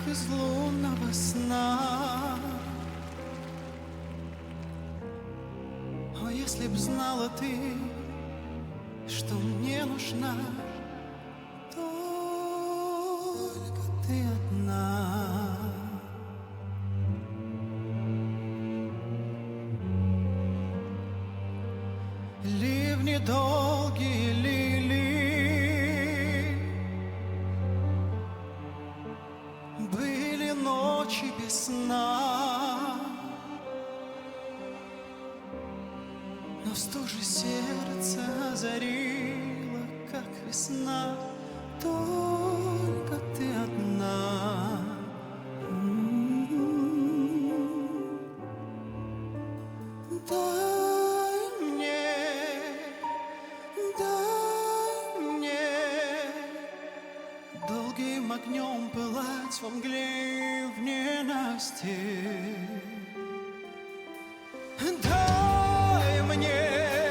из лунного сна. О, если б знала ты, что мне нужна только ты одна. Ливни долгие лили, были ночи без сна, но в стуже сердце озарила, как весна, только ты одна. Дай мне долгим огнем пылать во мгле в ненасти. Дай мне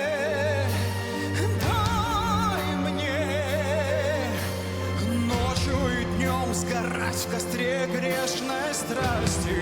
ночью и днем сгорать в костре грешной страсти.